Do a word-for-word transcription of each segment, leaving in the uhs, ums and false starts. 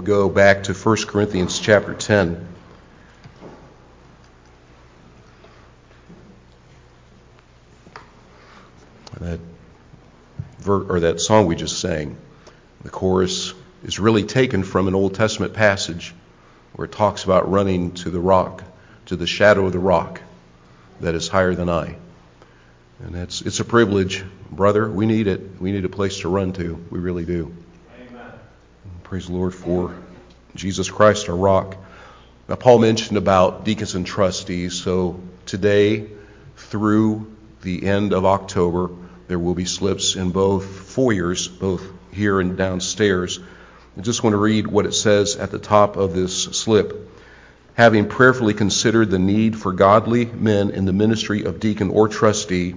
go back to First Corinthians chapter ten. That ver- or that song we just sang, the chorus is really taken from an Old Testament passage where it talks about running to the rock, to the shadow of the rock that is higher than I. And it's it's a privilege, brother. We need it. We need a place to run to. We really do. Amen. Praise the Lord for Jesus Christ, our rock. Now, Paul mentioned about deacons and trustees. So today through the end of October, there will be slips in both foyers, both here and downstairs. I just want to read what it says at the top of this slip. Having prayerfully considered the need for godly men in the ministry of deacon or trustee,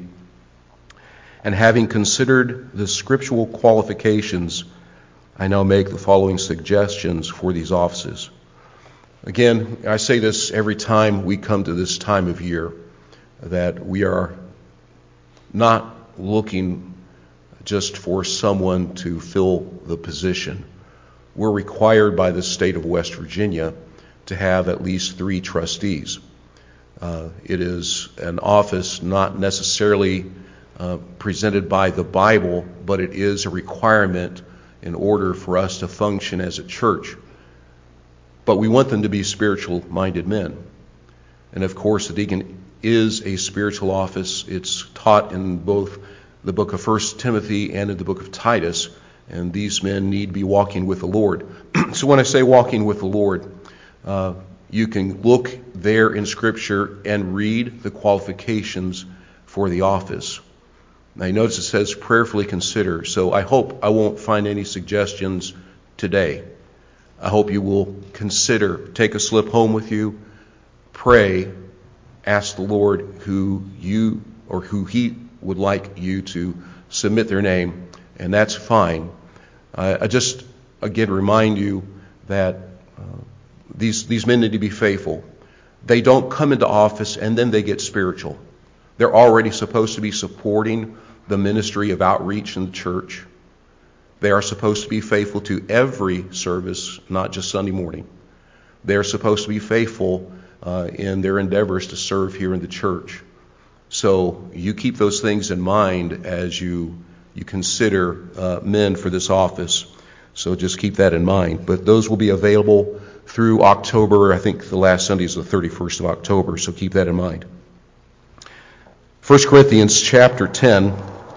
and having considered the scriptural qualifications, I now make the following suggestions for these offices. Again, I say this every time we come to this time of year, that we are not looking just for someone to fill the position. We're required by the state of West Virginia to have at least three trustees. Uh, it is an office not necessarily uh, presented by the Bible, but it is a requirement in order for us to function as a church. But we want them to be spiritual-minded men. And of course, the deacon is a spiritual office. It's taught in both the book of First Timothy and in the book of Titus, and these men need to be walking with the Lord. So when I say walking with the Lord, uh, you can look there in Scripture and read the qualifications for the office. Now you notice it says prayerfully consider, so I hope I won't find any suggestions today. I hope you will consider, take a slip home with you, pray, ask the Lord who you or who He would like you to submit their name, and that's fine. Uh, I just, again, remind you that uh, these, these men need to be faithful. They don't come into office and then they get spiritual. They're already supposed to be supporting the ministry of outreach in the church. They are supposed to be faithful to every service, not just Sunday morning. They're supposed to be faithful uh, in their endeavors to serve here in the church. So you keep those things in mind as you you consider uh, men for this office. So just keep that in mind. But those will be available through October. I think the last Sunday is the thirty-first of October, so keep that in mind. First Corinthians chapter ten.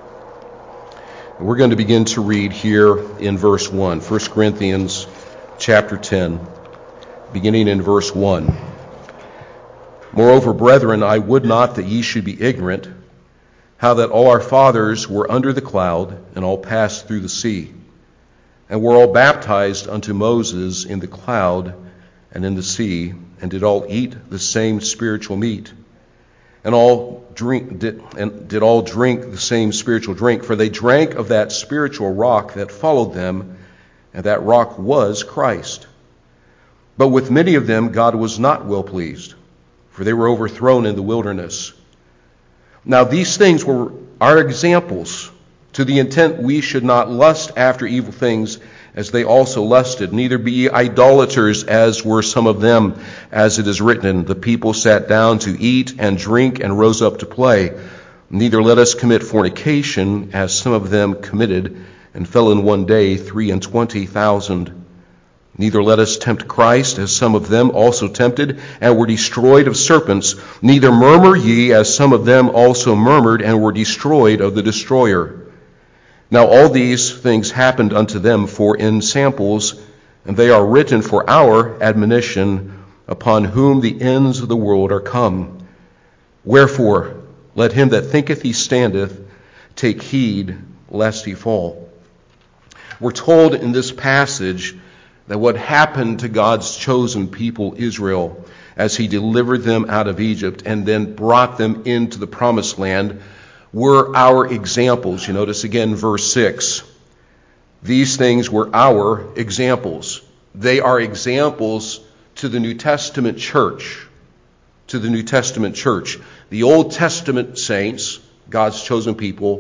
We're going to begin to read here in verse one. First Corinthians chapter ten, beginning in verse one. Moreover, brethren, I would not that ye should be ignorant, how that all our fathers were under the cloud, and all passed through the sea, and were all baptized unto Moses in the cloud and in the sea, and did all eat the same spiritual meat, and all drink did, and did all drink the same spiritual drink, for they drank of that spiritual rock that followed them, and that rock was Christ. But with many of them God was not well pleased, for they were overthrown in the wilderness. Now these things were our examples, to the intent we should not lust after evil things as they also lusted, neither be ye idolaters as were some of them, as it is written, the people sat down to eat and drink and rose up to play. Neither let us commit fornication, as some of them committed, and fell in one day three and twenty thousand. Neither let us tempt Christ, as some of them also tempted, and were destroyed of serpents. Neither murmur ye, as some of them also murmured, and were destroyed of the destroyer. Now all these things happened unto them for in samples, and they are written for our admonition, upon whom the ends of the world are come. Wherefore, let him that thinketh he standeth take heed lest he fall. We're told in this passage that what happened to God's chosen people, Israel, as he delivered them out of Egypt and then brought them into the promised land, were our examples. You notice again verse six. These things were our examples. They are examples to the New Testament church. To the New Testament church. The Old Testament saints, God's chosen people,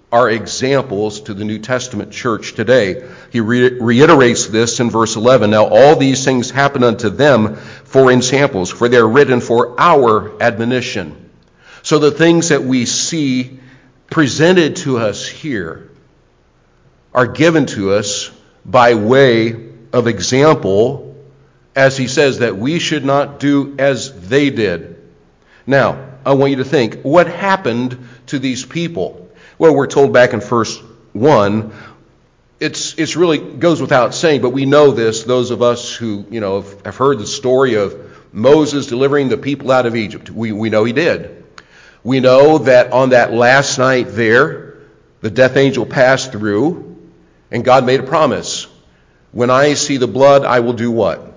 are examples to the New Testament church today. He re- reiterates this in verse eleven. Now all these things happen unto them for examples, for they are written for our admonition. So the things that we see presented to us here are given to us by way of example, as he says that we should not do as they did. Now, I want you to think, what happened to these people? Well, we're told back in verse one, it's it's really goes without saying, but we know this, those of us who, you know, have, have heard the story of Moses delivering the people out of Egypt. We, we know he did. We know that on that last night there, the death angel passed through, and God made a promise. When I see the blood, I will do what?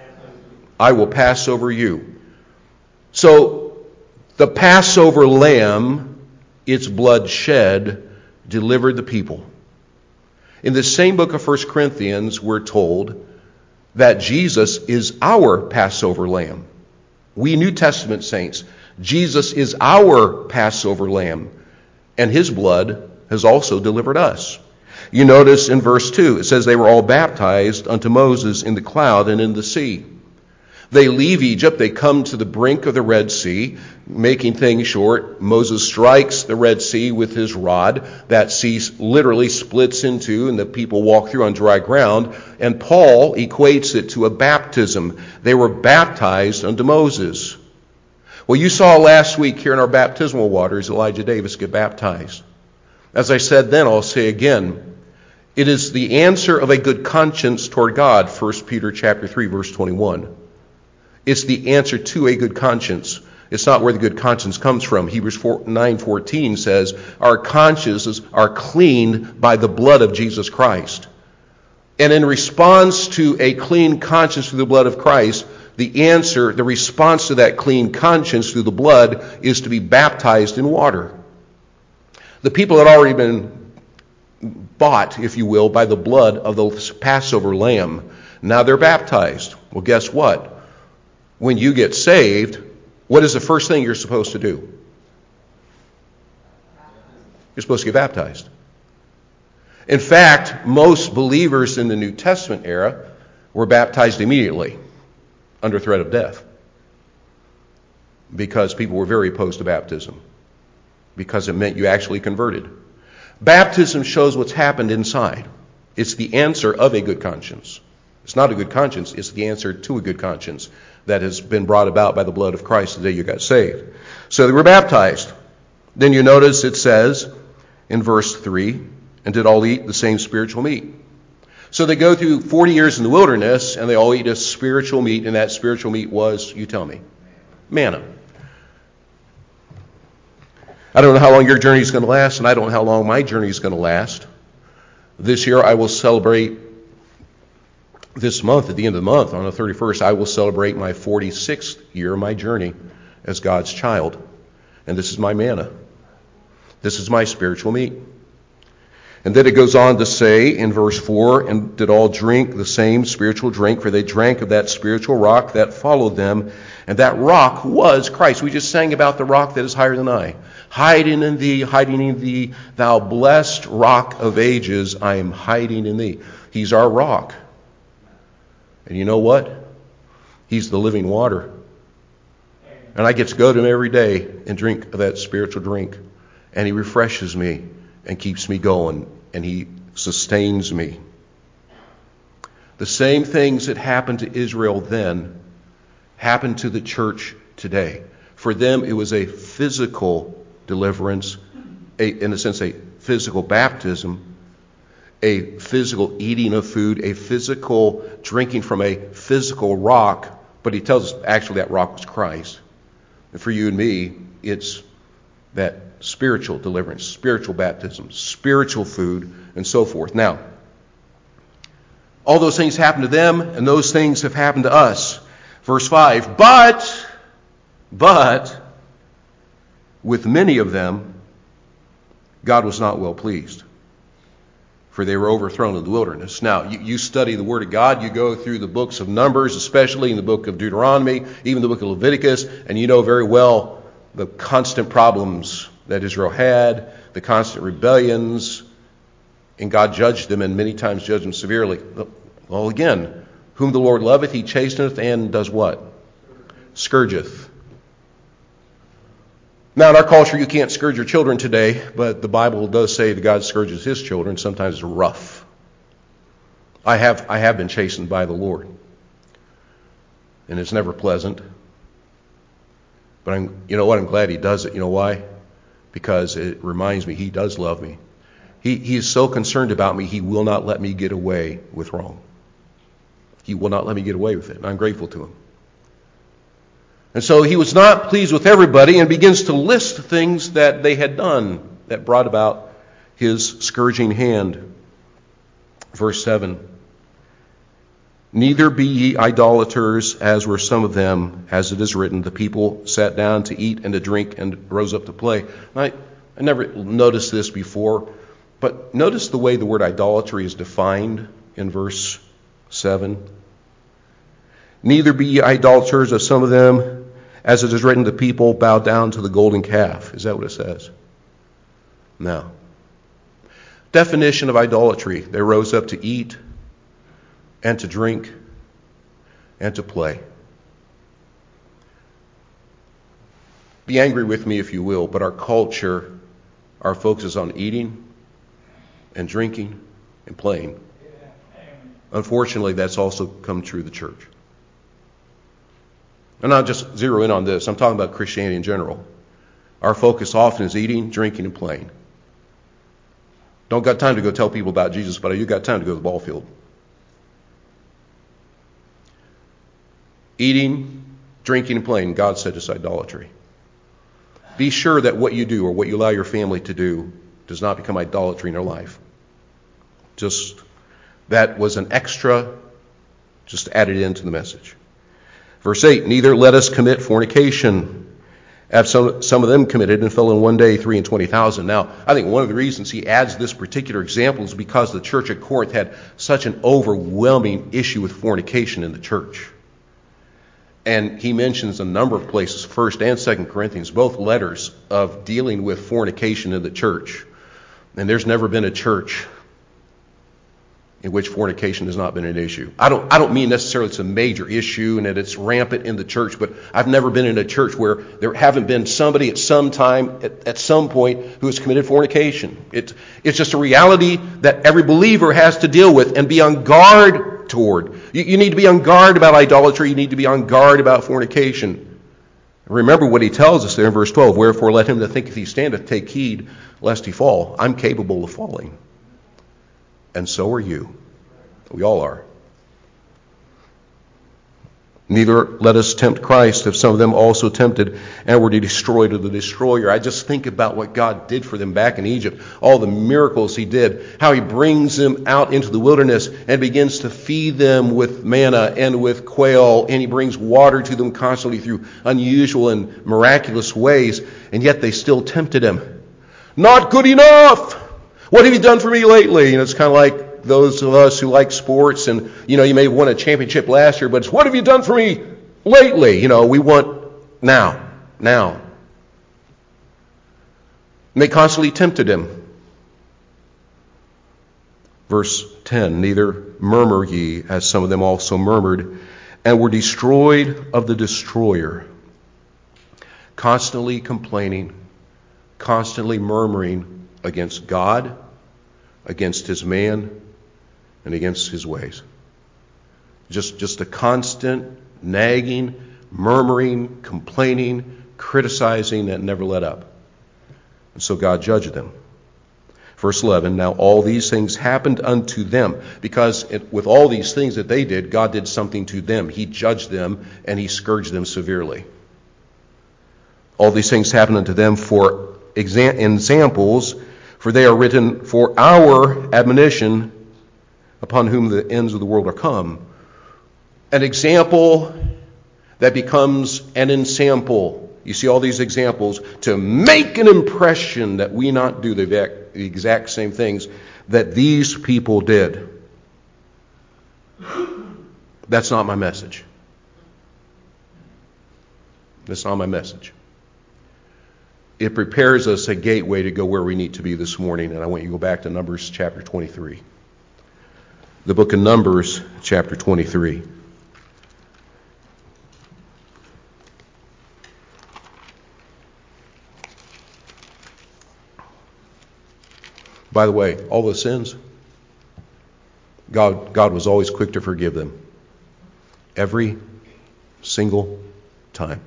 I will pass over you. So, the Passover lamb, its blood shed, delivered the people. In the same book of First Corinthians, we're told that Jesus is our Passover lamb. We New Testament saints, Jesus is our Passover lamb, and his blood has also delivered us. You notice in verse two, it says they were all baptized unto Moses in the cloud and in the sea. They leave Egypt, they come to the brink of the Red Sea. Making things short, Moses strikes the Red Sea with his rod. That sea literally splits in two, and the people walk through on dry ground. And Paul equates it to a baptism. They were baptized unto Moses. Well, you saw last week here in our baptismal waters, Elijah Davis get baptized. As I said then, I'll say again, it is the answer of a good conscience toward God, First Peter chapter three, verse twenty-one. It's the answer to a good conscience. It's not where the good conscience comes from. Hebrews nine fourteen says, our consciences are cleaned by the blood of Jesus Christ. And in response to a clean conscience through the blood of Christ, the answer, the response to that clean conscience through the blood is to be baptized in water. The people had already been bought, if you will, by the blood of the Passover lamb. Now they're baptized. Well, guess what? When you get saved, what is the first thing you're supposed to do? You're supposed to get baptized. In fact, most believers in the New Testament era were baptized immediately under threat of death because people were very opposed to baptism because it meant you actually converted. Baptism shows what's happened inside. It's the answer of a good conscience. It's not a good conscience, it's the answer to a good conscience that has been brought about by the blood of Christ the day you got saved. So they were baptized. Then you notice it says in verse three, and did all eat the same spiritual meat. So they go through forty years in the wilderness, and they all eat a spiritual meat, and that spiritual meat was, you tell me, manna. I don't know how long your journey is going to last, and I don't know how long my journey is going to last. This year I will celebrate This month, at the end of the month, on the thirty-first, I will celebrate my forty-sixth year of my journey as God's child. And this is my manna. This is my spiritual meat. And then it goes on to say in verse four, and did all drink the same spiritual drink, for they drank of that spiritual rock that followed them. And that rock was Christ. We just sang about the rock that is higher than I. Hiding in thee, hiding in thee, thou blessed rock of ages, I am hiding in thee. He's our rock. And you know what? He's the living water. And I get to go to him every day and drink of that spiritual drink. And he refreshes me and keeps me going. And he sustains me. The same things that happened to Israel then happened to the church today. For them, it was a physical deliverance, a, in a sense, a physical baptism, a physical eating of food, a physical drinking from a physical rock, but he tells us actually that rock was Christ. And for you and me, it's that spiritual deliverance, spiritual baptism, spiritual food, and so forth. Now, all those things happened to them, and those things have happened to us. Verse five, but, but, with many of them, God was not well pleased, for they were overthrown in the wilderness. Now, you, you study the Word of God, you go through the books of Numbers, especially in the book of Deuteronomy, even the book of Leviticus, and you know very well the constant problems that Israel had, the constant rebellions, and God judged them and many times judged them severely. Well, again, whom the Lord loveth, he chasteneth and does what? Scourgeth. Now, in our culture, you can't scourge your children today, but the Bible does say that God scourges his children. Sometimes it's rough. I have, I have been chastened by the Lord. And it's never pleasant. But I'm, you know what? I'm glad he does it. You know why? Because it reminds me he does love me. He, he is so concerned about me, he will not let me get away with wrong. He will not let me get away with it. And I'm grateful to him. And so he was not pleased with everybody and begins to list things that they had done that brought about his scourging hand. Verse seven. Neither be ye idolaters, as were some of them, as it is written, the people sat down to eat and to drink and rose up to play. I, I never noticed this before, but notice the way the word idolatry is defined in verse seven. Neither be ye idolaters, as some of them, as it is written, the people bow down to the golden calf. Is that what it says? No. Definition of idolatry. They rose up to eat and to drink and to play. Be angry with me if you will, but our culture, our focus is on eating and drinking and playing. Unfortunately, that's also come true of the church. I'm not just zero in on this. I'm talking about Christianity in general. Our focus often is eating, drinking, and playing. Don't got time to go tell people about Jesus, but you got time to go to the ball field. Eating, drinking, and playing, God said it's idolatry. Be sure that what you do or what you allow your family to do does not become idolatry in their life. Just, that was an extra, just added into the message. Verse eight, neither let us commit fornication, as some, some of them committed and fell in one day three and twenty thousand. Now, I think one of the reasons he adds this particular example is because the church at Corinth had such an overwhelming issue with fornication in the church. And he mentions a number of places, First and Second Corinthians, both letters of dealing with fornication in the church. And there's never been a church in which fornication has not been an issue. I don't I don't mean necessarily it's a major issue and that it's rampant in the church, but I've never been in a church where there haven't been somebody at some time, at, at some point, who has committed fornication. It, it's just a reality that every believer has to deal with and be on guard toward. You, you need to be on guard about idolatry. You need to be on guard about fornication. Remember what he tells us there in verse twelve. Wherefore let him that thinketh he standeth take heed lest he fall. I'm capable of falling. And so are you. We all are. Neither let us tempt Christ, if some of them also tempted and were destroyed of the destroyer. I just think about what God did for them back in Egypt. All the miracles he did. How he brings them out into the wilderness and begins to feed them with manna and with quail. And he brings water to them constantly through unusual and miraculous ways. And yet they still tempted him. Not good enough! What have you done for me lately? You know, it's kind of like those of us who like sports and, you know, you may have won a championship last year, but it's, what have you done for me lately? You know, we want now, now. And they constantly tempted him. Verse ten, neither murmur ye, as some of them also murmured, and were destroyed of the destroyer. Constantly complaining, constantly murmuring against God, against his man, and against his ways. Just, just a constant nagging, murmuring, complaining, criticizing that never let up. And so God judged them. Verse eleven, now all these things happened unto them, because it, with all these things that they did, God did something to them. He judged them and he scourged them severely. All these things happened unto them for examples, for they are written for our admonition, upon whom the ends of the world are come. An example that becomes an ensample. You see all these examples to make an impression that we not do the exact, the exact same things that these people did. That's not my message. That's not my message. it prepares us a gateway to go where we need to be this morning. And I want you to go back to Numbers chapter twenty-three. The book of Numbers chapter twenty-three. By the way, all those sins, God, God was always quick to forgive them. Every single time.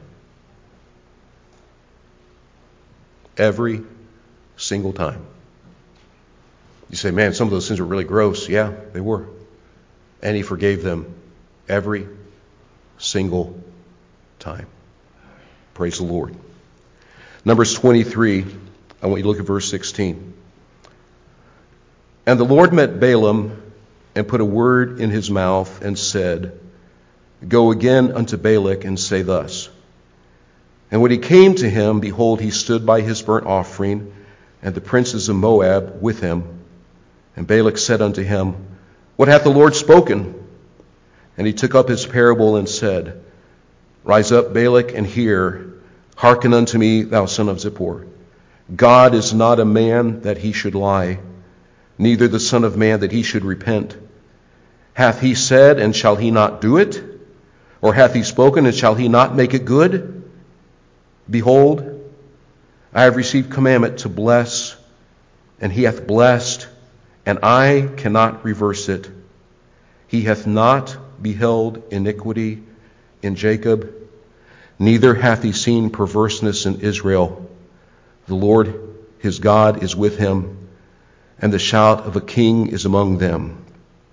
Every single time. You say, man, some of those sins were really gross. Yeah, they were. And he forgave them every single time. Praise the Lord. Numbers twenty-three, I want you to look at verse sixteen. And the Lord met Balaam and put a word in his mouth and said, Go again unto Balak and say thus. And when he came to him, behold, he stood by his burnt offering, and the princes of Moab with him. And Balak said unto him, What hath the Lord spoken? And he took up his parable and said, Rise up, Balak, and hear. Hearken unto me, thou son of Zippor. God is not a man that he should lie, neither the Son of Man that he should repent. Hath he said, and shall he not do it? Or hath he spoken, and shall he not make it good? Behold, I have received commandment to bless, and he hath blessed, and I cannot reverse it. He hath not beheld iniquity in Jacob, neither hath he seen perverseness in Israel. The Lord his God is with him, and the shout of a king is among them.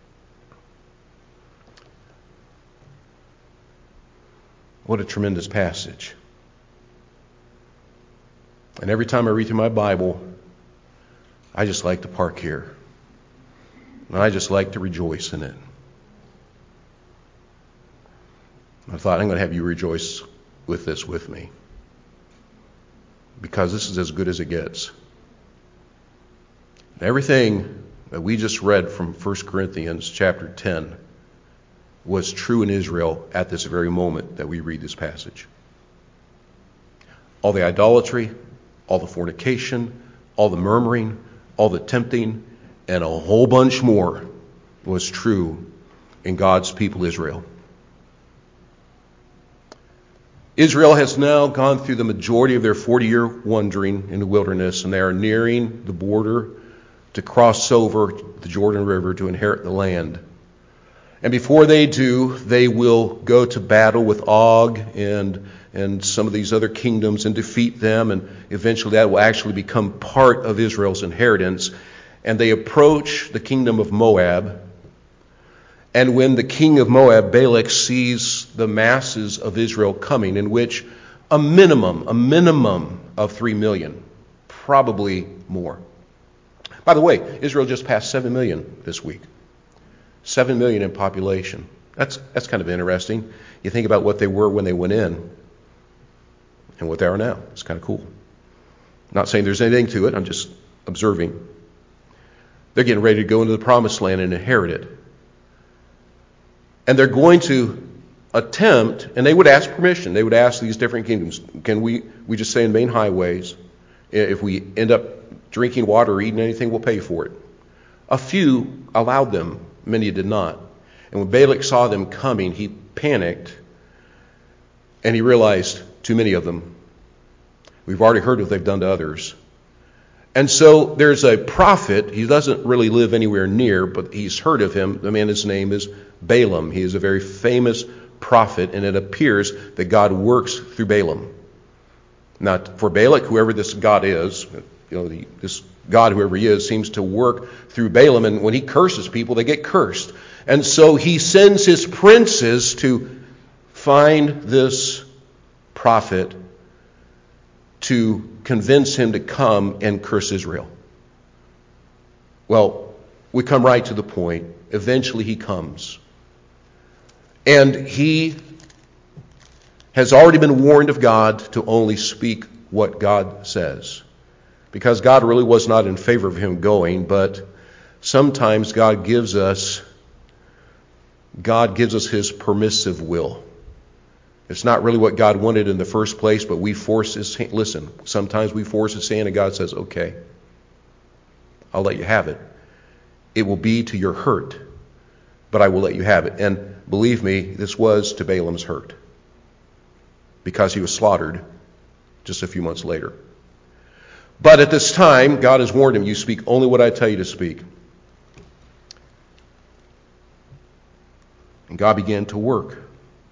What a tremendous passage. And every time I read through my Bible, I just like to park here. And I just like to rejoice in it. I thought I'm going to have you rejoice with this with me. Because this is as good as it gets. Everything that we just read from First Corinthians chapter ten was true in Israel at this very moment that we read this passage. All the idolatry, all the fornication, all the murmuring, all the tempting, and a whole bunch more was true in God's people Israel. Israel has now gone through the majority of their forty-year wandering in the wilderness, and they are nearing the border to cross over the Jordan River to inherit the land. And before they do, they will go to battle with Og and, and some of these other kingdoms and defeat them, and eventually that will actually become part of Israel's inheritance. And they approach the kingdom of Moab. And when the king of Moab, Balak, sees the masses of Israel coming, in which a minimum, a minimum of three million, probably more. By the way, Israel just passed seven million this week. seven million in population. That's that's kind of interesting. You think about what they were when they went in and what they are now. It's kind of cool. Not saying there's anything to it. I'm just observing. They're getting ready to go into the promised land and inherit it. And they're going to attempt, and they would ask permission. They would ask these different kingdoms, can we, we just say in main highways, if we end up drinking water or eating anything, we'll pay for it. A few allowed them, many did not. And when Balak saw them coming, he panicked, and he realized too many of them. We've already heard what they've done to others. And so there's a prophet. He doesn't really live anywhere near, but he's heard of him. The man, his name is Balaam. He is a very famous prophet, and it appears that God works through Balaam. Now, for Balak, whoever this God is, you know, the, this God, whoever he is, seems to work through Balaam, and when he curses people, they get cursed. And so he sends his princes to find this prophet to convince him to come and curse Israel. Well, we come right to the point. Eventually he comes. And he has already been warned of God to only speak what God says. Because God really was not in favor of him going, but sometimes God gives us God gives us his permissive will. It's not really what God wanted in the first place, but we force his hand. Listen, sometimes we force his hand and God says, okay, I'll let you have it. It will be to your hurt, but I will let you have it. And believe me, this was to Balaam's hurt, because he was slaughtered just a few months later. But at this time, God has warned him, you speak only what I tell you to speak. And God began to work.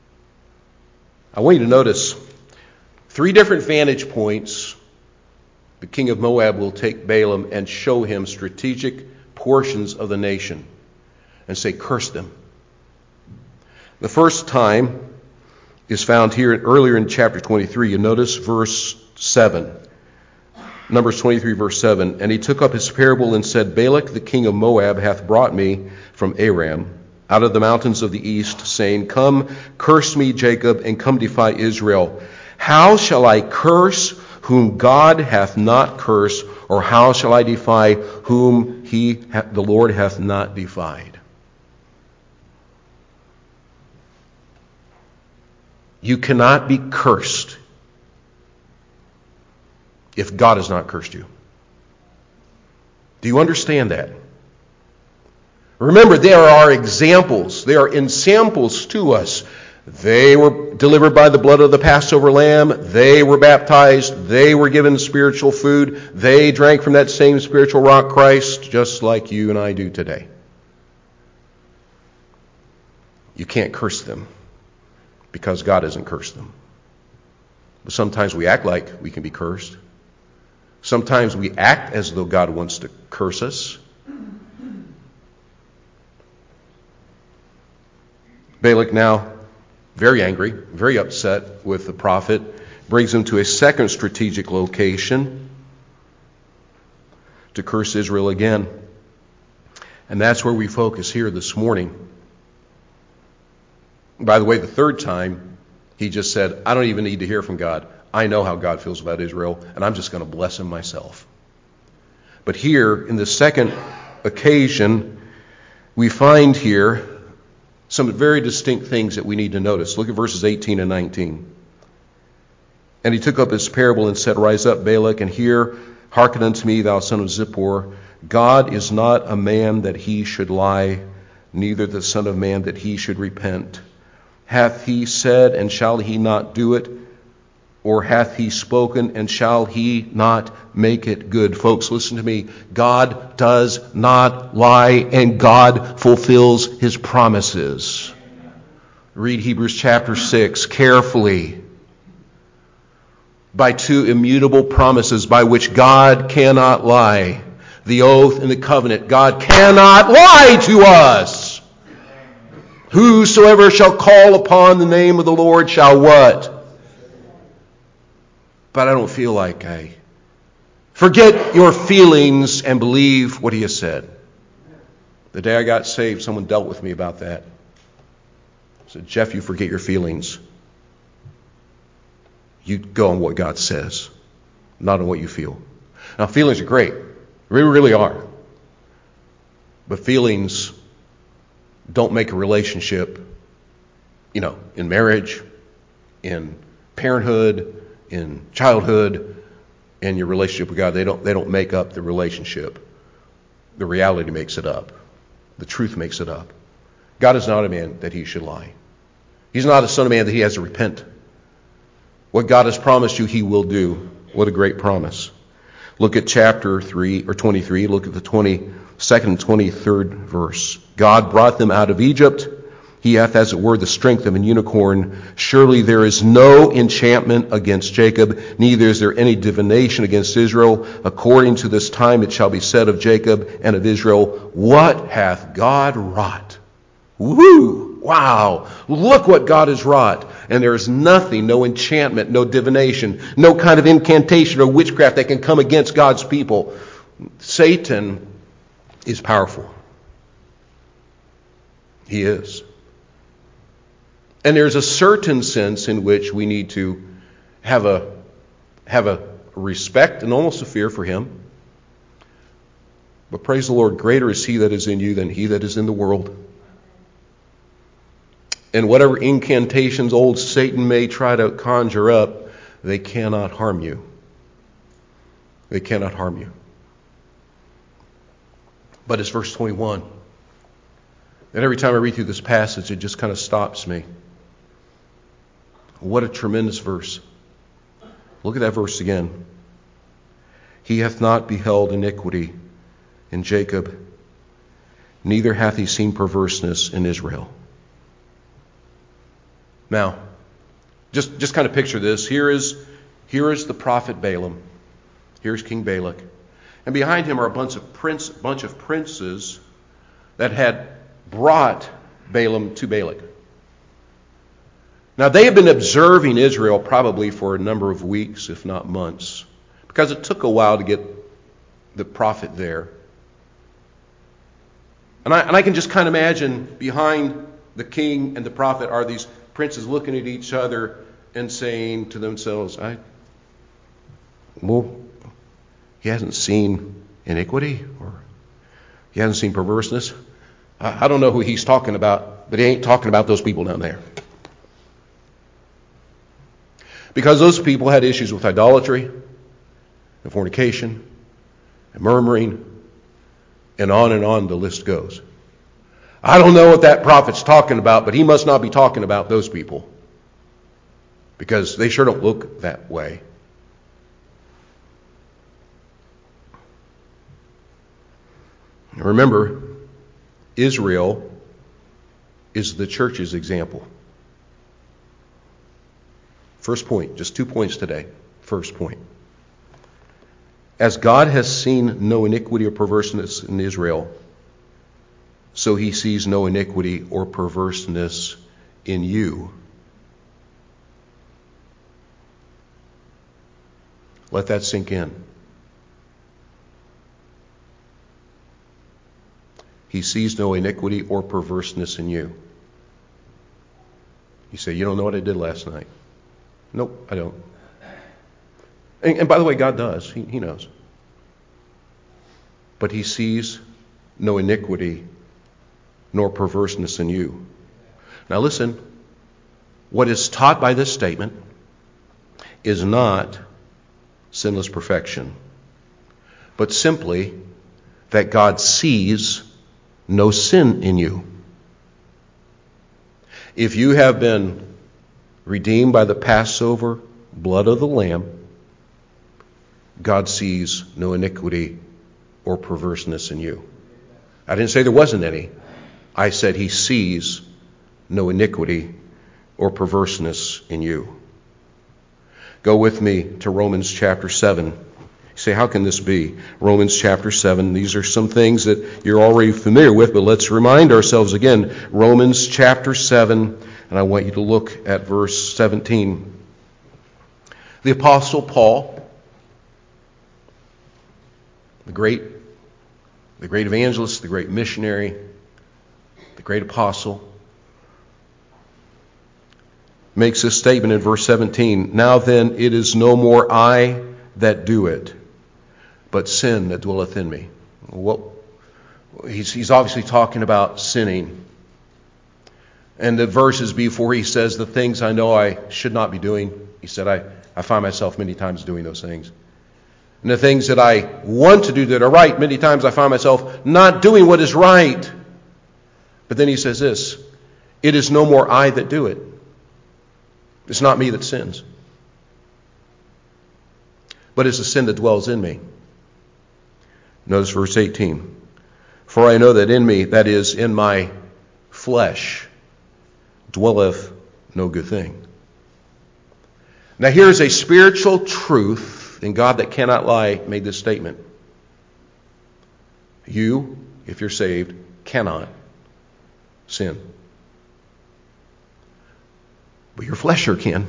I want you to notice three different vantage points. The king of Moab will take Balaam and show him strategic portions of the nation and say, curse them. The first time is found here earlier in chapter twenty-three. You notice verse seven. Numbers twenty-three, verse seven. And he took up his parable and said, Balak the king of Moab hath brought me from Aram, out of the mountains of the east, saying, come, curse me, Jacob, and come defy Israel. How shall I curse whom God hath not cursed, or how shall I defy whom he, the Lord, hath not defied? You cannot be cursed if God has not cursed you. Do you understand that? Remember, there are examples. There are ensamples to us. They were delivered by the blood of the Passover lamb. They were baptized. They were given spiritual food. They drank from that same spiritual rock, Christ, just like you and I do today. You can't curse them because God hasn't cursed them. But sometimes we act like we can be cursed. Sometimes we act as though God wants to curse us. Balak, now very angry, very upset with the prophet, brings him to a second strategic location to curse Israel again. And that's where we focus here this morning. By the way, the third time, he just said, I don't even need to hear from God. I know how God feels about Israel, and I'm just going to bless him myself. But here, in the second occasion, we find here some very distinct things that we need to notice. Look at verses eighteen and nineteen. And he took up his parable and said, rise up, Balak, and hear, hearken unto me, thou son of Zippor. God is not a man that he should lie, neither the son of man that he should repent. Hath he said, and shall he not do it? Or hath he spoken, and shall he not make it good? Folks, listen to me. God does not lie, and God fulfills his promises. Read Hebrews chapter six carefully. By two immutable promises by which God cannot lie. The oath and the covenant. God cannot lie to us. Whosoever shall call upon the name of the Lord shall what? But I don't feel like I. Forget your feelings and believe what he has said. The day I got saved, someone dealt with me about that. I said, Jeff, you forget your feelings. You go on what God says, not on what you feel. Now, feelings are great. They really, really are. But feelings don't make a relationship, you know, in marriage, in parenthood, in childhood, and your relationship with God. They don't, they don't make up the relationship. The reality makes it up. The truth makes it up. God is not a man that he should lie. He's not a son of man that he has to repent. What God has promised you, he will do. What a great promise. Look at chapter three or twenty-three. Look at the twenty-second and twenty-third verse. God brought them out of Egypt. He hath, as it were, the strength of an unicorn. Surely there is no enchantment against Jacob, neither is there any divination against Israel. According to this time it shall be said of Jacob and of Israel, what hath God wrought? Woo! Wow! Look what God has wrought. And there is nothing, no enchantment, no divination, no kind of incantation or witchcraft that can come against God's people. Satan is powerful. He is. And there's a certain sense in which we need to have a have a respect and almost a fear for him. But praise the Lord, greater is he that is in you than he that is in the world. And whatever incantations old Satan may try to conjure up, they cannot harm you. They cannot harm you. But it's verse twenty-one. And every time I read through this passage, it just kind of stops me. What a tremendous verse. Look at that verse again. He hath not beheld iniquity in Jacob, neither hath he seen perverseness in Israel. Now, just, just kind of picture this. Here is, here is the prophet Balaam. Here's King Balak. And behind him are a bunch of prince, bunch of princes that had brought Balaam to Balak. Now, they had been observing Israel probably for a number of weeks, if not months, because it took a while to get the prophet there. And I, and I can just kind of imagine behind the king and the prophet are these princes looking at each other and saying to themselves, I, well, he hasn't seen iniquity or he hasn't seen perverseness. I, I don't know who he's talking about, but he ain't talking about those people down there. Because those people had issues with idolatry and fornication and murmuring, and on and on the list goes. I don't know what that prophet's talking about, but he must not be talking about those people, because they sure don't look that way. Remember, Israel is the church's example. First point, just two points today. First point. As God has seen no iniquity or perverseness in Israel, so he sees no iniquity or perverseness in you. Let that sink in. He sees no iniquity or perverseness in you. You say, you don't know what I did last night. Nope, I don't. And, and by the way, God does. He, he knows. But he sees no iniquity nor perverseness in you. Now listen, what is taught by this statement is not sinless perfection, but simply that God sees no sin in you. If you have been redeemed by the Passover blood of the Lamb, God sees no iniquity or perverseness in you. I didn't say there wasn't any. I said he sees no iniquity or perverseness in you. Go with me to Romans chapter seven. You say, how can this be? Romans chapter seven. These are some things that you're already familiar with, but let's remind ourselves again. Romans chapter seven, and I want you to look at verse seventeen. The Apostle Paul, the great, the great evangelist, the great missionary, the great apostle, makes this statement in verse seventeen. Now then, it is no more I that do it, but sin that dwelleth in me. What, he's, he's obviously talking about sinning. And the verses before he says, the things I know I should not be doing, he said, I, I find myself many times doing those things. And the things that I want to do that are right, many times I find myself not doing what is right. But then he says this, it is no more I that do it. It's not me that sins, but it's the sin that dwells in me. Notice verse eighteen. For I know that in me, that is, in my flesh, dwelleth no good thing. Now here's a spiritual truth, and God that cannot lie made this statement. You, if you're saved, cannot sin. But your flesh sure can.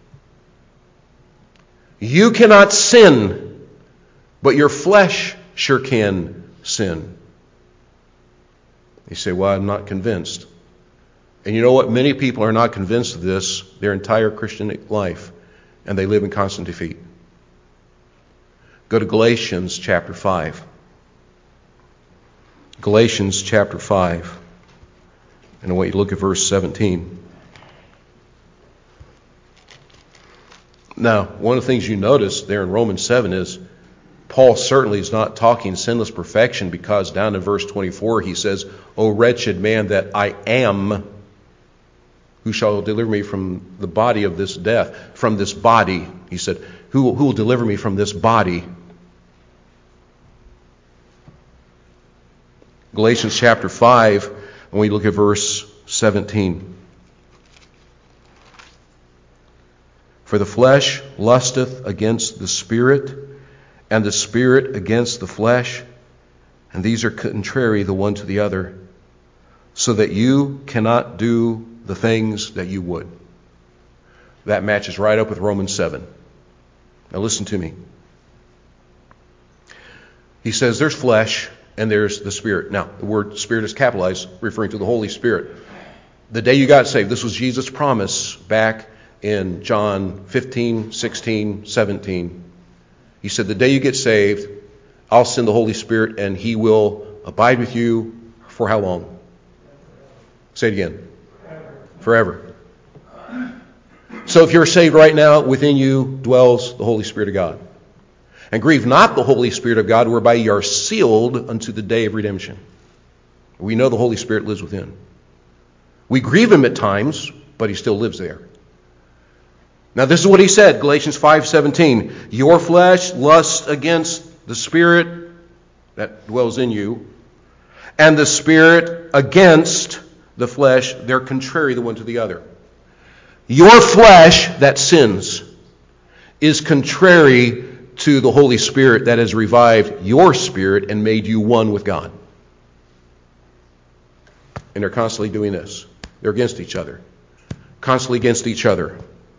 You cannot sin, but your flesh sure can sin. You say, well, I'm not convinced. And you know what? Many people are not convinced of this their entire Christian life, and they live in constant defeat. Go to Galatians chapter five. Galatians chapter five. And I want you to look at verse seventeen. Now, one of the things you notice there in Romans seven is Paul certainly is not talking sinless perfection, because down in verse twenty-four he says, "O wretched man that I am, who shall deliver me from the body of this death?" From this body, he said, who, who will deliver me from this body? Galatians chapter five, when we look at verse seventeen. "For the flesh lusteth against the Spirit, and the Spirit against the flesh, and these are contrary the one to the other, so that you cannot do the things that you would." That matches right up with Romans seven. Now listen to me. He says there's flesh and there's the Spirit. Now, the word Spirit is capitalized, referring to the Holy Spirit. The day you got saved, this was Jesus' promise back in John fifteen, sixteen, seventeen. He said, the day you get saved, I'll send the Holy Spirit and He will abide with you for how long? Say it again. Forever. So if you're saved right now, within you dwells the Holy Spirit of God. "And grieve not the Holy Spirit of God, whereby ye are sealed unto the day of redemption." We know the Holy Spirit lives within. We grieve Him at times, but He still lives there. Now this is what he said, Galatians five seventeen. "Your flesh lusts against the Spirit that dwells in you, and the Spirit against the flesh." They're contrary the one to the other. Your flesh that sins is contrary to the Holy Spirit that has revived your spirit and made you one with God. And they're constantly doing this. They're against each other. Constantly against each other.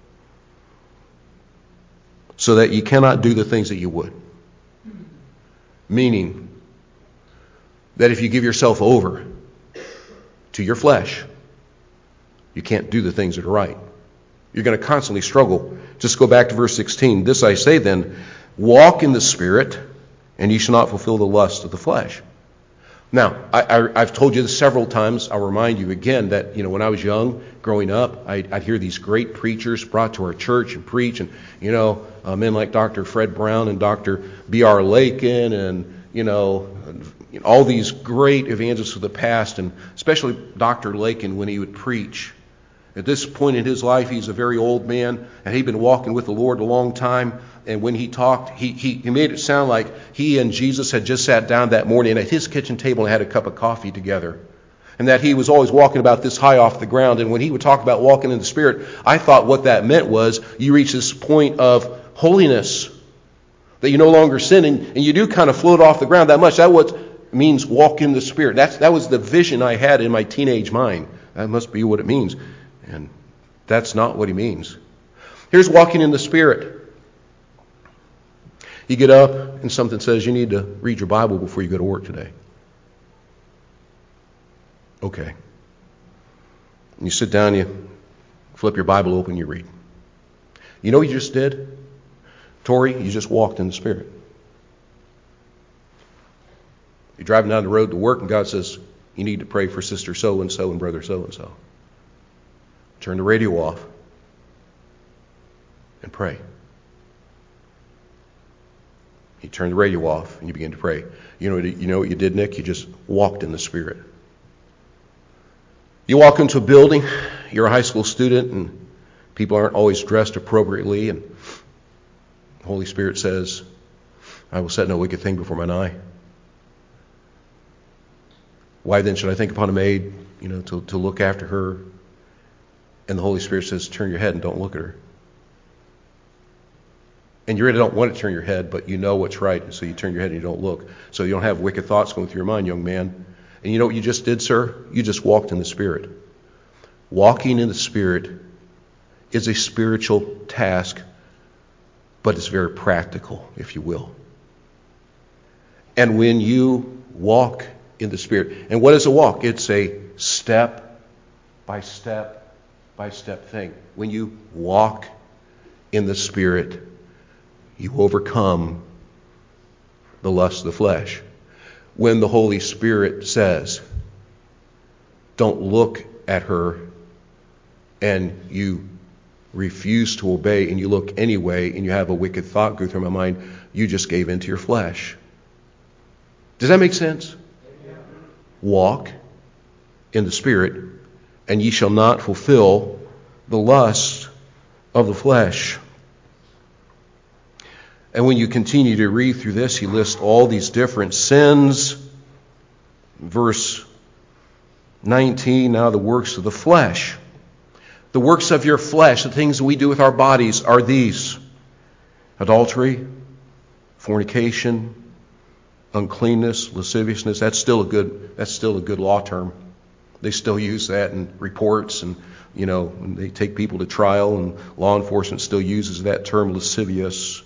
So that you cannot do the things that you would. Meaning that if you give yourself over to your flesh, you can't do the things that are right. You're going to constantly struggle. Just go back to verse sixteen. "This I say then, walk in the Spirit, and ye shall not fulfill the lust of the flesh." Now, I, I, I've told you this several times. I'll remind you again that, you know, when I was young, growing up, I'd, I'd hear these great preachers brought to our church and preach, and, you know, uh, men like Doctor Fred Brown and Doctor B R Lakin and, you know, all these great evangelists of the past, and especially Doctor Lakin when he would preach. At this point in his life, he's a very old man, and he'd been walking with the Lord a long time. And when he talked, he, he, he made it sound like he and Jesus had just sat down that morning at his kitchen table and had a cup of coffee together. And that he was always walking about this high off the ground. And when he would talk about walking in the Spirit, I thought what that meant was you reach this point of holiness, that you no longer sin, and, and you do kind of float off the ground that much. That what means walk in the Spirit. That's, that was the vision I had in my teenage mind. That must be what it means. And that's not what he means. Here's walking in the Spirit. You get up and something says you need to read your Bible before you go to work today. Okay. And you sit down, you flip your Bible open, you read. You know what you just did? Tori, you just walked in the Spirit. You're driving down the road to work and God says, you need to pray for sister so-and-so and brother so-and-so. Turn the radio off and pray. You turn the radio off and you begin to pray. You know, you know what you did, Nick? You just walked in the Spirit. You walk into a building, you're a high school student, and people aren't always dressed appropriately, and the Holy Spirit says, I will set no wicked thing before mine eye. Why then should I think upon a maid, you know, to, to look after her? And the Holy Spirit says, turn your head and don't look at her. And you really don't want to turn your head, but you know what's right, and so you turn your head and you don't look. So you don't have wicked thoughts going through your mind, young man. And you know what you just did, sir? You just walked in the Spirit. Walking in the Spirit is a spiritual task, but it's very practical, if you will. And when you walk in the Spirit, and what is a walk? It's a step by step by step thing. When you walk in the Spirit, you overcome the lust of the flesh. When the Holy Spirit says, don't look at her, and you refuse to obey and you look anyway and you have a wicked thought go through my mind, you just gave into your flesh. Does that make sense? Yeah. Walk in the Spirit, and ye shall not fulfill the lust of the flesh. And when you continue to read through this, he lists all these different sins. Verse nineteen, now the works of the flesh. The works of your flesh, the things we do with our bodies, are these: adultery, fornication, uncleanness, lasciviousness. That's still a good, that's still a good law term. They still use that in reports, and you know, when they take people to trial, and law enforcement still uses that term, lascivious.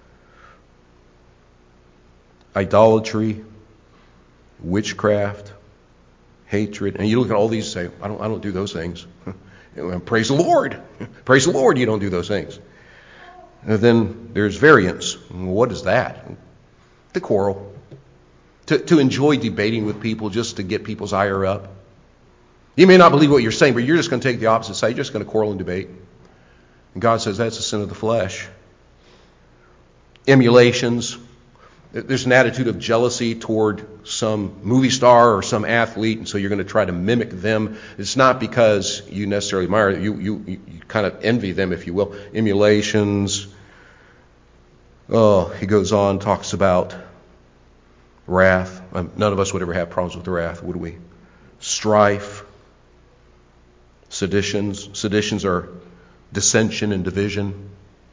Idolatry, witchcraft, hatred. And you look at all these and say, I don't I don't do those things. Praise the Lord. Praise the Lord, you don't do those things. And then there's variance. What is that? To quarrel. To, to enjoy debating with people just to get people's ire up. You may not believe what you're saying, but you're just going to take the opposite side. You're just going to quarrel and debate. And God says that's a sin of the flesh. Emulations. There's an attitude of jealousy toward some movie star or some athlete, and so you're going to try to mimic them. It's not because you necessarily admire it. You, you, you kind of envy them, if you will. Emulations. Oh, he goes on, talks about wrath. Um, none of us would ever have problems with wrath, would we? Strife. Seditions. Seditions are dissension and division.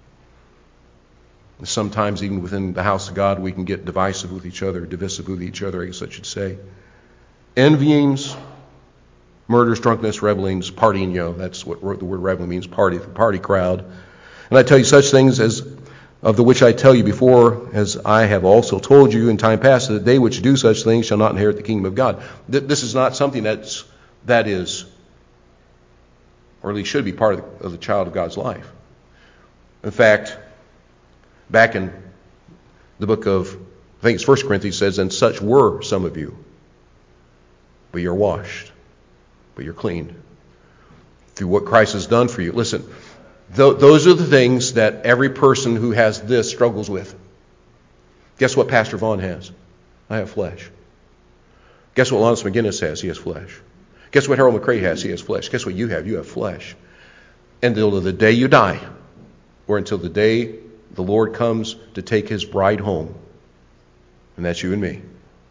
Sometimes even within the house of God we can get divisive with each other, divisive with each other, I guess I should say. Envyings, murders, drunkenness, revelings, partying, you know, that's what the word reveling means, party, the party crowd. And I tell you such things as of the which I tell you before, as I have also told you in time past, that they which do such things shall not inherit the kingdom of God. This is not something that's, that is, or at least should be part of the, of the child of God's life. In fact, back in the book of, I think it's First Corinthians, says, and such were some of you. But you're washed. But you're cleaned. Through what Christ has done for you. Listen, th- those are the things that every person who has this struggles with. Guess what Pastor Vaughn has? I have flesh. Guess what Lawrence McGinnis has? He has flesh. Guess what Harold McCray has? He has flesh. Guess what you have? You have flesh. Until the day you die, or until the day the Lord comes to take his bride home. And that's you and me.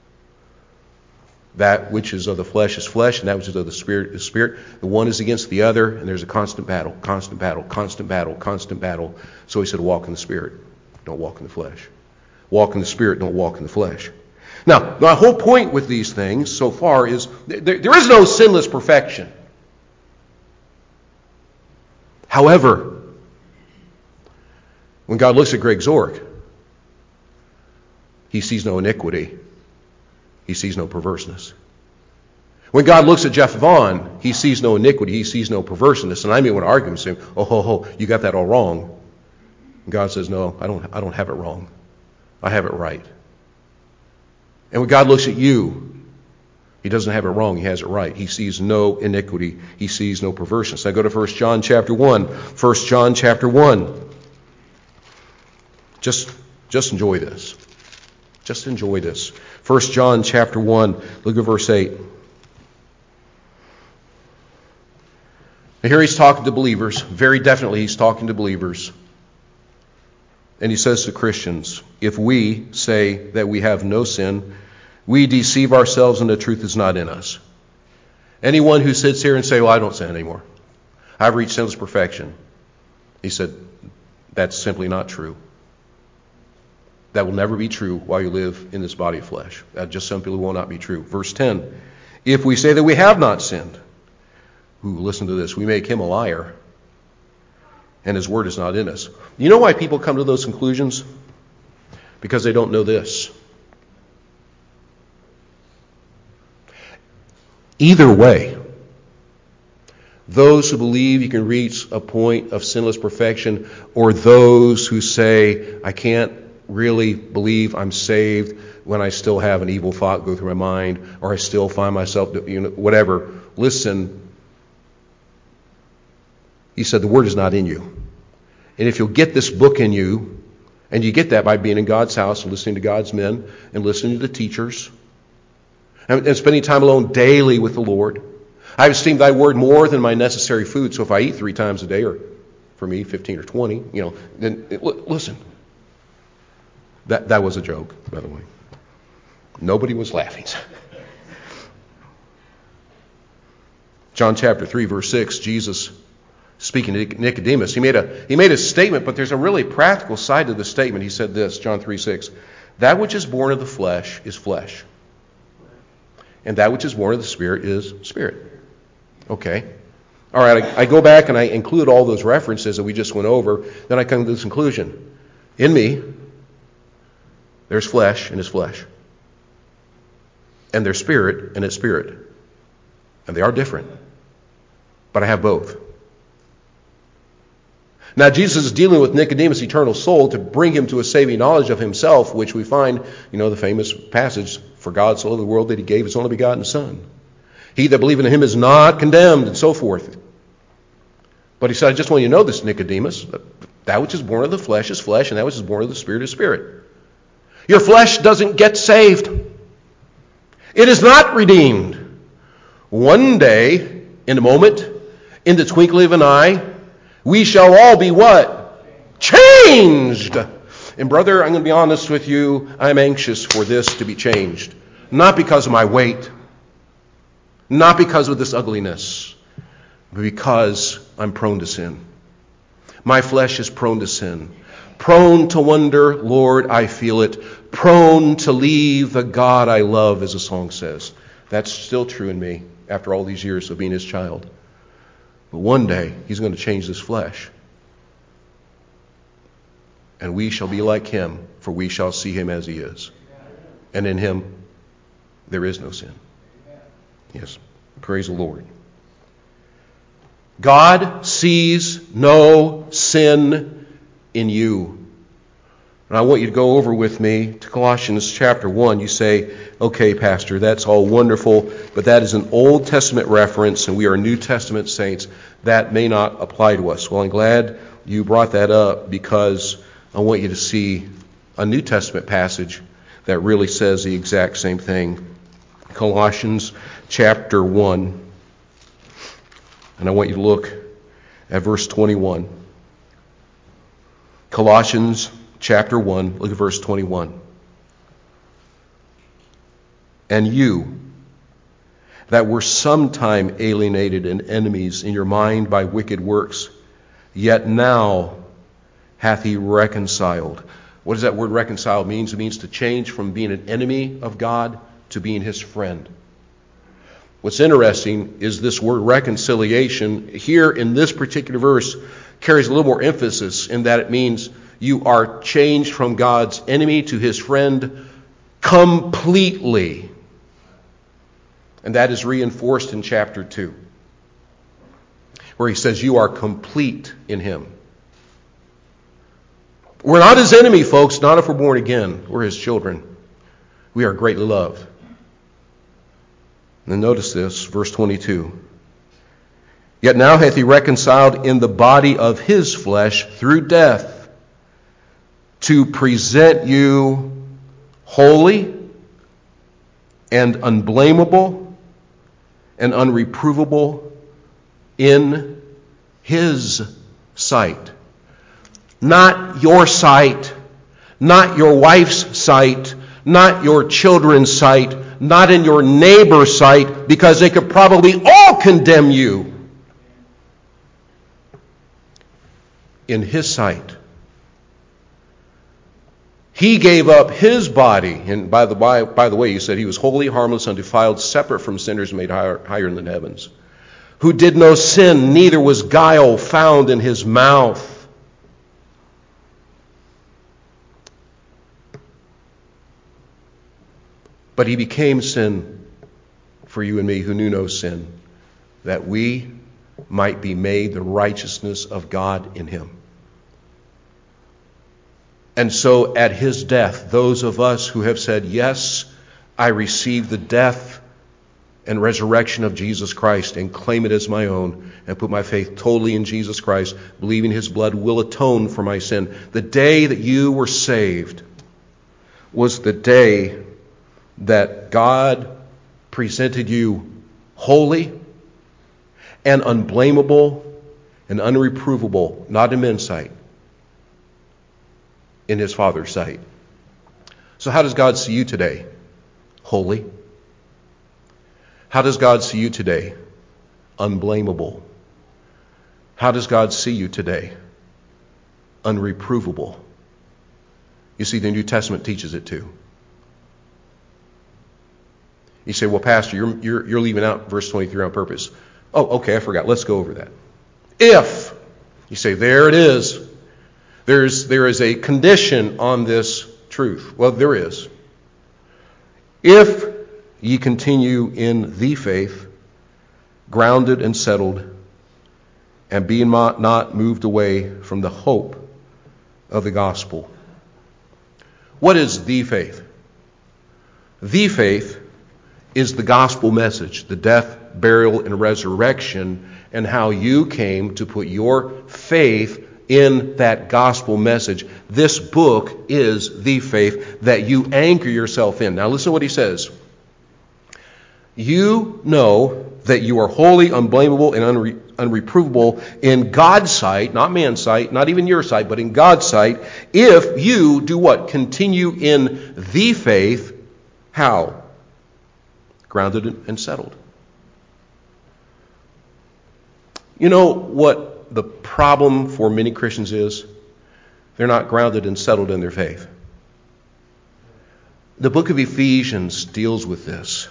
That which is of the flesh is flesh, and that which is of the spirit is spirit. The one is against the other, and there's a constant battle, constant battle, constant battle, constant battle. So he said, walk in the Spirit. Don't walk in the flesh. Walk in the Spirit, don't walk in the flesh. Now, my whole point with these things so far is there, there is no sinless perfection. However, when God looks at Greg Zork, he sees no iniquity. He sees no perverseness. When God looks at Jeff Vaughn, he sees no iniquity. He sees no perverseness. And I may want to argue and say, oh, ho, ho, you got that all wrong. And God says, no, I don't, I don't have it wrong. I have it right. And when God looks at you, he doesn't have it wrong. He has it right. He sees no iniquity. He sees no perverseness. Now go to First John chapter one. First John chapter one. Just, just enjoy this. Just enjoy this. First John chapter one, look at verse eight. Now here he's talking to believers. Very definitely he's talking to believers. And he says to Christians, if we say that we have no sin, we deceive ourselves and the truth is not in us. Anyone who sits here and say, well, I don't sin anymore. I've reached sinless perfection. He said, that's simply not true. That will never be true while you live in this body of flesh. That just simply will not be true. Verse ten, if we say that we have not sinned, ooh, listen to this, we make him a liar, and his word is not in us. You know why people come to those conclusions? Because they don't know this. Either way, those who believe you can reach a point of sinless perfection, or those who say, I can't really believe I'm saved when I still have an evil thought go through my mind, or I still find myself, you know, whatever. Listen, He said, the Word is not in you. And if you'll get this book in you, and you get that by being in God's house and listening to God's men and listening to the teachers and, and spending time alone daily with the Lord. I esteem thy word more than my necessary food. So if I eat three times a day, or for me, fifteen or twenty, you know, then it, listen. That, that was a joke, by the way. Nobody was laughing. John chapter three, verse six, Jesus speaking to Nicodemus, he made a he made a statement, but there's a really practical side to the statement. He said this, John three six, that which is born of the flesh is flesh, and that which is born of the Spirit is spirit. Okay. All right, I, I go back and I include all those references that we just went over. Then I come to this conclusion. In me, there's flesh and it's flesh. And there's spirit and it's spirit. And they are different. But I have both. Now, Jesus is dealing with Nicodemus' eternal soul to bring him to a saving knowledge of himself, which we find, you know, the famous passage, for God so loved the world that he gave his only begotten Son. He that believeth in him is not condemned, and so forth. But he said, I just want you to know this, Nicodemus, that which is born of the flesh is flesh, and that which is born of the Spirit is spirit. Your flesh doesn't get saved. It is not redeemed. One day, in a moment, in the twinkling of an eye, we shall all be what? Changed. And brother, I'm going to be honest with you. I'm anxious for this to be changed. Not because of my weight. Not because of this ugliness. But because I'm prone to sin. My flesh is prone to sin. Prone to wonder, Lord, I feel it. Prone to leave the God I love, as the song says. That's still true in me after all these years of being his child. But one day, he's going to change this flesh. And we shall be like him, for we shall see him as he is. And in him, there is no sin. Yes, praise the Lord. God sees no sin in you. And I want you to go over with me to Colossians chapter one. You say, okay, Pastor, that's all wonderful, but that is an Old Testament reference, and we are New Testament saints. That may not apply to us. Well, I'm glad you brought that up, because I want you to see a New Testament passage that really says the exact same thing. Colossians chapter one. And I want you to look at verse twenty-one. Colossians chapter one, look at verse twenty-one. And you, that were sometime alienated and enemies in your mind by wicked works, yet now hath he reconciled. What does that word reconciled mean? It means to change from being an enemy of God to being his friend. What's interesting is this word reconciliation here in this particular verse carries a little more emphasis in that it means you are changed from God's enemy to his friend completely. And that is reinforced in chapter two, where he says you are complete in him. We're not his enemy, folks, not if we're born again. We're his children. We are greatly loved. And notice this, verse twenty-two. Yet now hath he reconciled in the body of his flesh through death, to present you holy and unblameable and unreprovable in his sight. Not your sight, not your wife's sight, not your children's sight, not in your neighbor's sight, because they could probably all condemn you. In his sight. He gave up his body, and by the, by, by the way, you said he was holy, harmless, undefiled, separate from sinners, made higher, higher than the heavens, who did no sin, neither was guile found in his mouth. But he became sin for you and me who knew no sin, that we might be made the righteousness of God in him. And so at his death, those of us who have said, yes, I receive the death and resurrection of Jesus Christ and claim it as my own and put my faith totally in Jesus Christ, believing his blood will atone for my sin. The day that you were saved was the day that God presented you holy and unblameable and unreprovable, not in men's sight, in his Father's sight. So how does God see you today? Holy. How does God see you today? Unblameable. How does God see you today? Unreprovable. You see, the New Testament teaches it too. You say, well, Pastor, you're, you're, you're leaving out verse twenty-three on purpose. Oh, okay, I forgot. Let's go over that. If, you say, there it is. There's, there is a condition on this truth. Well, there is. If ye continue in the faith, grounded and settled, and be not, not moved away from the hope of the gospel. What is the faith? The faith is the gospel message, the death, burial, and resurrection, and how you came to put your faith in that gospel message. This book is the faith that you anchor yourself in. Now listen to what he says. You know that you are holy, unblameable, and unre- unreprovable in God's sight, not man's sight, not even your sight, but in God's sight, if you do what? Continue in the faith. How? Grounded and settled. You know what the problem for many Christians is? They're not grounded and settled in their faith. The book of Ephesians deals with this.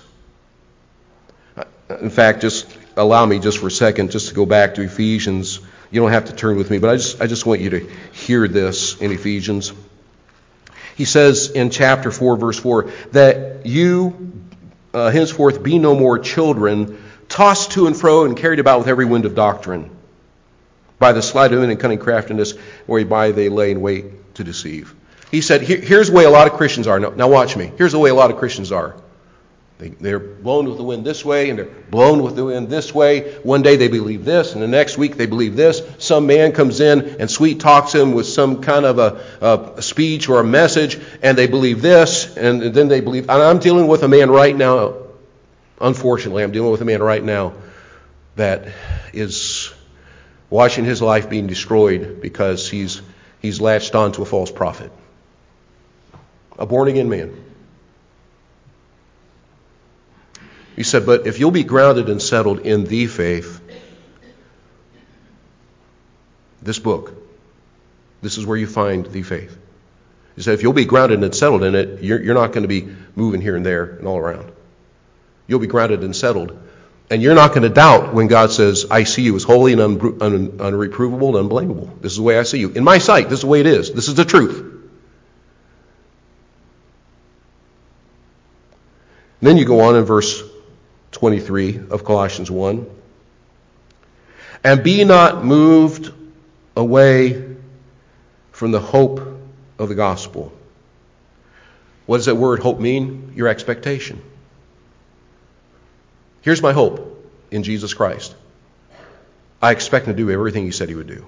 In fact, just allow me just for a second just to go back to Ephesians. You don't have to turn with me, but I just I just want you to hear this in Ephesians. He says in chapter four, verse four, that you uh, henceforth be no more children, tossed to and fro and carried about with every wind of doctrine, by the sleight of men and cunning craftiness, whereby they lay in wait to deceive. He said, Here, here's the way a lot of Christians are. Now, now watch me. Here's the way a lot of Christians are. They, they're blown with the wind this way, and they're blown with the wind this way. One day they believe this, and the next week they believe this. Some man comes in and sweet talks him with some kind of a, a speech or a message, and they believe this, and then they believe. And I'm dealing with a man right now, unfortunately, I'm dealing with a man right now that is watching his life being destroyed because he's he's latched on to a false prophet. A born-again man. He said, but if you'll be grounded and settled in the faith, this book, this is where you find the faith. He said, if you'll be grounded and settled in it, you're, you're not going to be moving here and there and all around. You'll be grounded and settled. And you're not going to doubt when God says, I see you as holy and un- un- unreprovable and unblameable. This is the way I see you. In my sight, this is the way it is. This is the truth. Then you go on in verse twenty-three of Colossians one. And be not moved away from the hope of the gospel. What does that word hope mean? Your expectation. Here's my hope in Jesus Christ. I expect him to do everything he said he would do.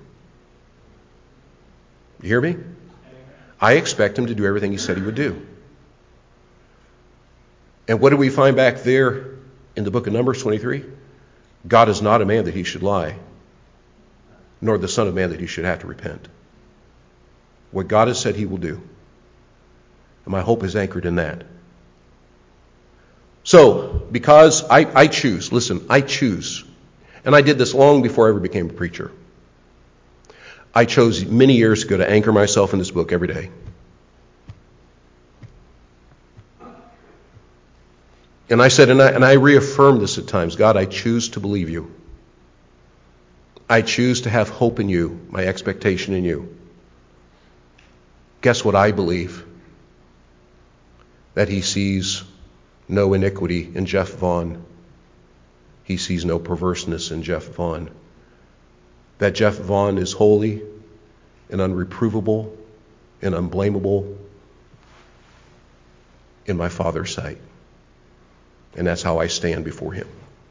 You hear me? I expect him to do everything he said he would do. And what do we find back there in the book of Numbers twenty-three? God is not a man that he should lie, nor the son of man that he should have to repent. What God has said he will do. And my hope is anchored in that. So, because I, I choose, listen, I choose, and I did this long before I ever became a preacher. I chose many years ago to anchor myself in this book every day. And I said, and I, and I reaffirm this at times, God, I choose to believe you. I choose to have hope in you, my expectation in you. Guess what I believe? That he sees no iniquity in Jeff Vaughn. He sees no perverseness in Jeff Vaughn. That Jeff Vaughn is holy and unreprovable and unblameable in my Father's sight. And that's how I stand before him.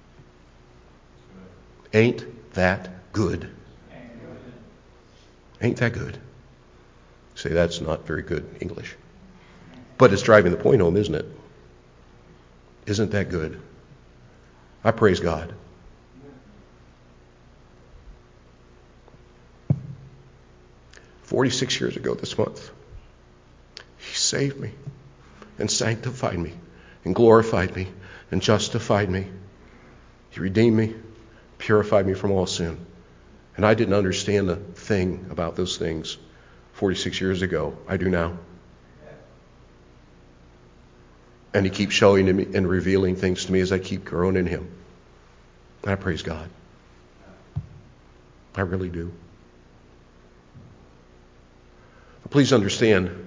Ain't that good? Ain't that good? Say, that's not very good English. But it's driving the point home, isn't it? Isn't that good? I praise God. forty-six years ago this month, he saved me and sanctified me and glorified me and justified me. He redeemed me, purified me from all sin. And I didn't understand a thing about those things forty-six years ago. I do now. And he keeps showing me and revealing things to me as I keep growing in him. And I praise God. I really do. But please understand,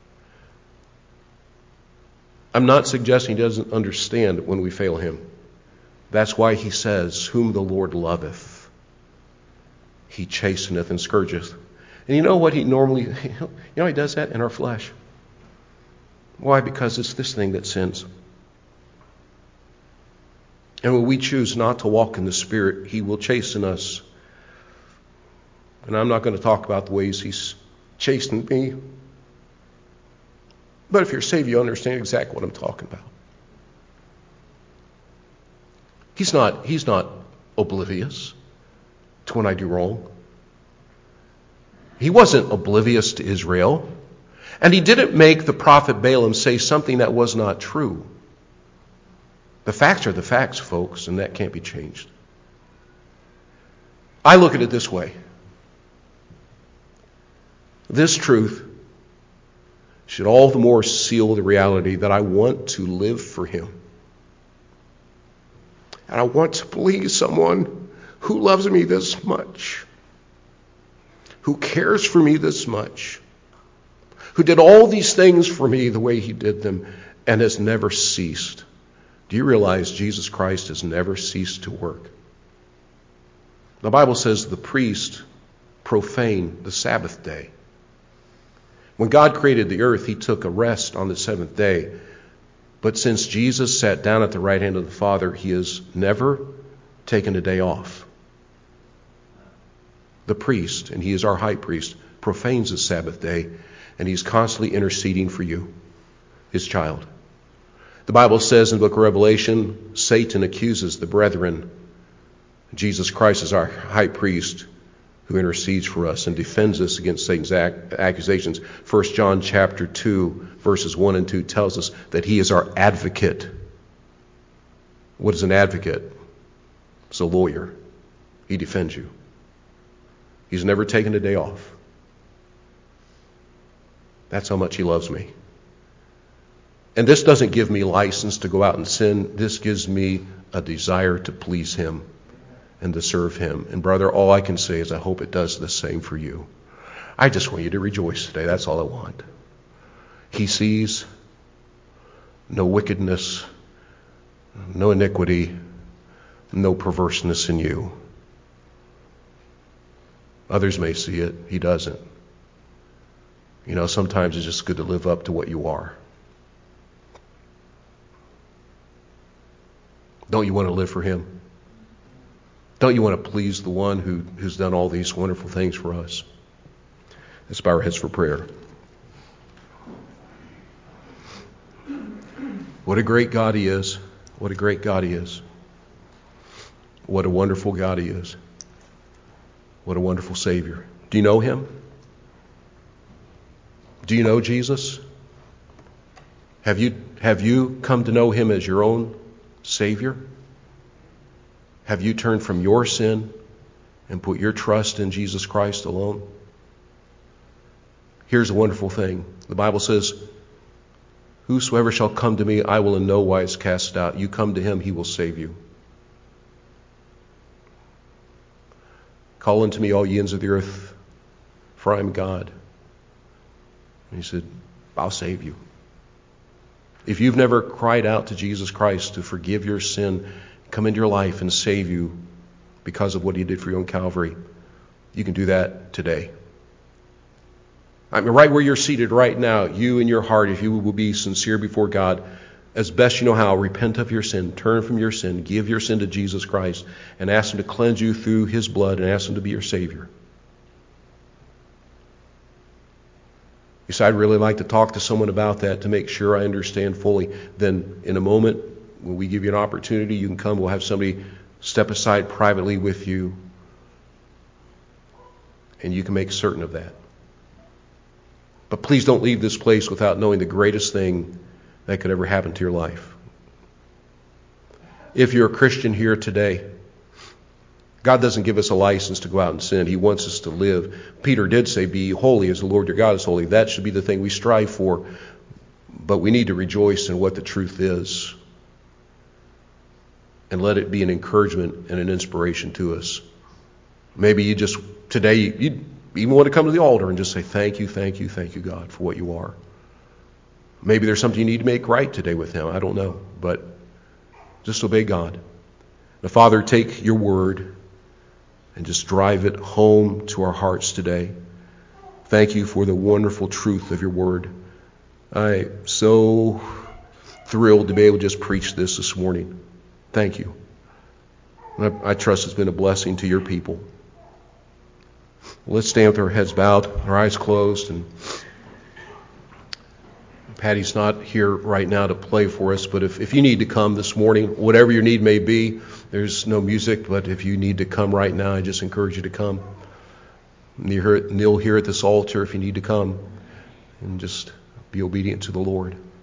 I'm not suggesting he doesn't understand when we fail him. That's why he says, whom the Lord loveth, he chasteneth and scourgeth. And you know what he normally, you know he does that in our flesh. Why? Because it's this thing that sins. And when we choose not to walk in the Spirit, he will chasten us. And I'm not going to talk about the ways he's chastened me. But if you're saved, you understand exactly what I'm talking about. He's not, he's not oblivious to when I do wrong. He wasn't oblivious to Israel. And he didn't make the prophet Balaam say something that was not true. The facts are the facts, folks, and that can't be changed. I look at it this way. This truth should all the more seal the reality that I want to live for him. And I want to please someone who loves me this much, who cares for me this much, who did all these things for me the way he did them and has never ceased. Do you realize Jesus Christ has never ceased to work? The Bible says the priest profaned the Sabbath day. When God created the earth, he took a rest on the seventh day. But since Jesus sat down at the right hand of the Father, he has never taken a day off. The priest, and he is our high priest, profanes the Sabbath day, and he's constantly interceding for you, his child. The Bible says in the book of Revelation, Satan accuses the brethren. Jesus Christ is our high priest who intercedes for us and defends us against Satan's accusations. First John chapter two, verses one and two tells us that he is our advocate. What is an advocate? It's a lawyer. He defends you. He's never taken a day off. That's how much he loves me. And this doesn't give me license to go out and sin. This gives me a desire to please him and to serve him. And brother, all I can say is I hope it does the same for you. I just want you to rejoice today. That's all I want. He sees no wickedness, no iniquity, no perverseness in you. Others may see it. He doesn't. You know, sometimes it's just good to live up to what you are. Don't you want to live for him? Don't you want to please the one who, who's done all these wonderful things for us? Let's bow our heads for prayer. What a great God he is. What a great God he is. What a wonderful God he is. What a wonderful Savior. Do you know him? Do you know Jesus? Have you, have you come to know him as your own Savior? Have you turned from your sin and put your trust in Jesus Christ alone? Here's a wonderful thing. The Bible says, whosoever shall come to me, I will in no wise cast out. You come to him, he will save you. Call unto me, all ye ends of the earth, for I am God. And he said, I'll save you. If you've never cried out to Jesus Christ to forgive your sin, come into your life and save you because of what he did for you on Calvary, you can do that today. I mean, right where you're seated right now, you in your heart, if you will be sincere before God as best you know how, repent of your sin, turn from your sin, give your sin to Jesus Christ, and ask Him to cleanse you through His blood and ask Him to be your Savior. You say, I'd really like to talk to someone about that to make sure I understand fully. Then in a moment, when we give you an opportunity, you can come. We'll have somebody step aside privately with you, and you can make certain of that. But please don't leave this place without knowing the greatest thing that could ever happen to your life. If you're a Christian here today, God doesn't give us a license to go out and sin. He wants us to live. Peter did say, be holy as the Lord your God is holy. That should be the thing we strive for. But we need to rejoice in what the truth is. And let it be an encouragement and an inspiration to us. Maybe you just, today, you even want to come to the altar and just say, thank you, thank you, thank you, God, for what you are. Maybe there's something you need to make right today with Him. I don't know. But just obey God. Now, Father, take your word and just drive it home to our hearts today. Thank you for the wonderful truth of your word. I'm so thrilled to be able to just preach this this morning. Thank you. And I, I trust it's been a blessing to your people. Let's stand with our heads bowed, our eyes closed. And Patty's not here right now to play for us, but if, if you need to come this morning, whatever your need may be, there's no music, but if you need to come right now, I just encourage you to come. Kneel here at this altar if you need to come, and just be obedient to the Lord.